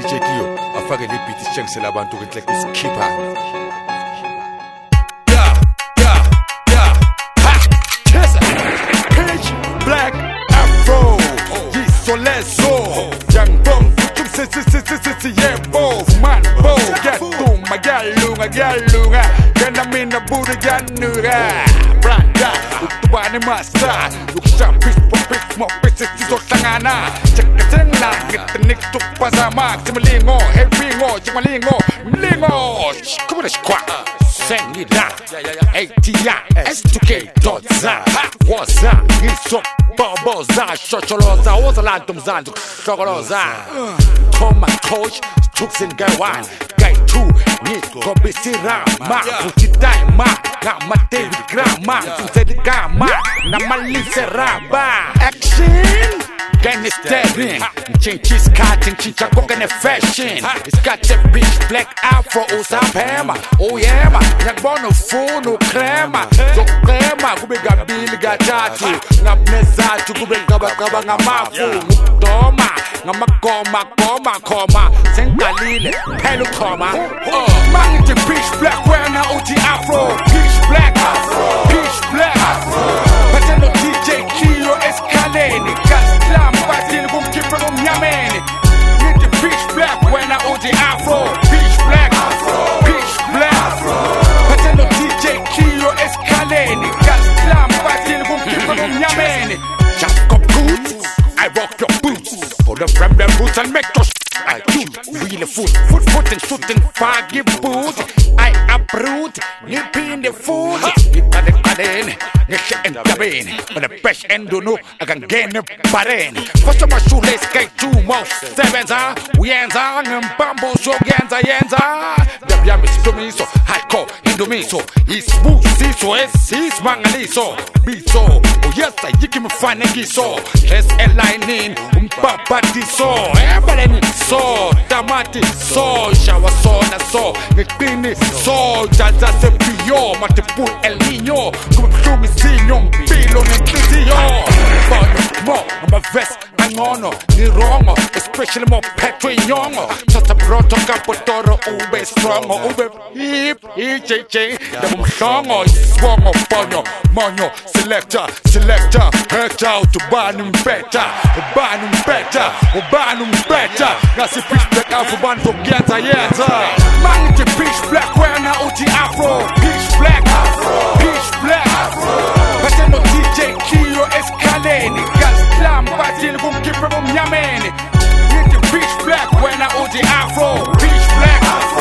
DJ Kiyo afake le beat isitshengisela abantu ukuthi like isikhipha Pitch Black Afro Yisolezo Young Bong Yebo man bo Gatuma galunga Gana mina buri ganura Branda Utubani masa Luksha pitch mo pitch sizohlangana Chekatena Gitanik tukpazama Simalingo Hevingo Chimalingo Mlingo Kumuna shkwa Sengida ATI S2K.za Waza Giso Boboza Shocholoza Wazalantum Zanzu Shokoloza Toma Coach Tuksin Gaiwan Gai 2 Niko Bisira Ma Kutitai Ma Gama David Grama Zedi Gama Namalise Raba Action Gang is staring, Chinchis cutting, Chicha cooking a fashion. It's got the bitch Black Afro, Usapema, oh yeah, man, bono funo crema, so crema, Kubiga Billy Gachatu, Namezatu, Kubiga Ngamafu, Toma, Namakoma, Sengalile, Pelukoma, oh, man, the bitch Black, where now OT Afro, bitch Black Afro, bitch Black Afro, but I know DJ Kiyo Escalade, Batil kum kipa kum yameni Need the pitch black when I OG Afro Pitch black Pitch black Patendo DJ Kiyo Escalade Gaslam batil kum kipa kum yameni Jack up boots I rock your boots For the from the roots and make your I do real foot and shooting foggy boot I uproot nip in the food Nip at the garden Nip and cabin On the fresh end do know I can gain a parent First of my shoelace get 2 more 7 Wienza and bamboo so yenza The biam is to me so hardcore Indomiso He's smooth so he's mangaliso Biso Oh yes I give him fine giso Let's align in Papatiso Everybody so Tamati so Shawa so na so Ngekini so Jaza se pio Matipul el niño Kumikumi sinyo Pilo nengkizio Mo I'm a vest Angono Nirongo Especially mo petri nyongo Tata broto kapotoro Ube strongo Ube hip EJJ Demo mshongo Swongo ponyo Monyo Selector Hurt out to banum better Nasi pitch black Afro band from Gata Yeta Man the pitch black where now OG Afro Pitch black Patendo DJ Kiyo Escalade Gaslam batil kum kipa kum yameni Need the pitch black where now OG Afro Pitch black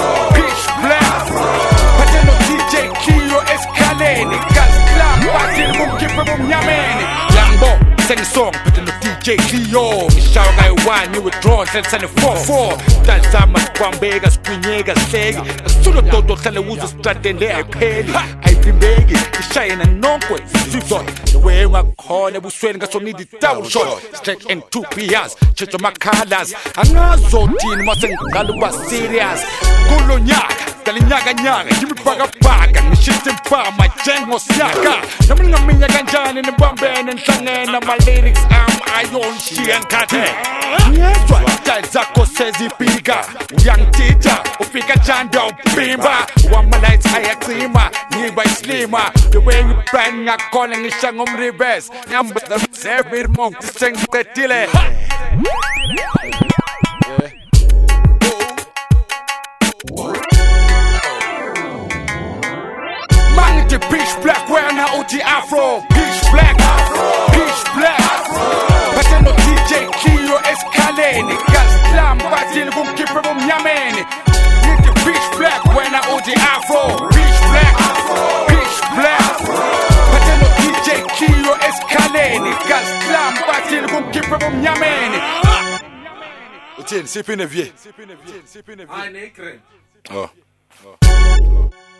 Patendo DJ Kiyo Escalade Gaslam batil kum kipa kum yameni Lambo Sing a song, put in the DJ Kiyo Shout guy one, you withdrawn, send 4-4 Tazama, Kwambega, Spinega, Seg Solo todo teleuso stratende I paid I been begging, the shine and non-quit Susan, the way I call the Buswenga so need the tower shot Straight in 2 PRs, Checho Makalas Anazo teen, mustn't Galuba serious Gulonyak Kalinyaga, Jimmy Baga, and shitting pa, my jango siaka. Namina Ganjan in the Bamban and Shangan, and my lyrics I own she and Kate. Yes, what Zako says he piga, young teacher, Opika Jando, Bimba, one my lights I Aklima, nearby Slima, the way you bang a calling is Shangom Reverse, number the Sevir Monk, sing the Tile. The pitch black where now OG Afro Pitch black Patendo DJ Kiyo Escalade Gaslam batil kum kipa kum yameni Need the pitch black where now OG Afro Pitch black Patendo DJ Kiyo Escalade Gaslam batil kum kipa kum yameni Etienne, c'est pas une vieille. Oh